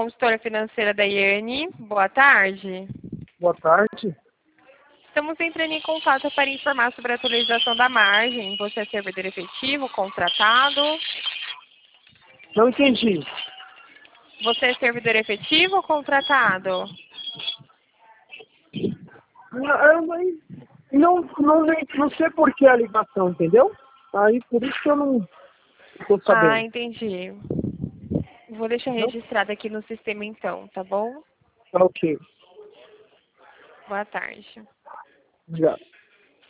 consultora financeira da Iane. Boa tarde. Boa tarde. Estamos entrando em contato para informar sobre a atualização da margem. Você é servidor efetivo, contratado? Não entendi. Você é servidor efetivo ou contratado? Não sei por que a ligação, entendeu? Aí por isso que eu não estou sabendo. Ah, entendi. Vou deixar Não? registrado aqui no sistema então, tá bom? Tá ok. Boa tarde. Obrigado.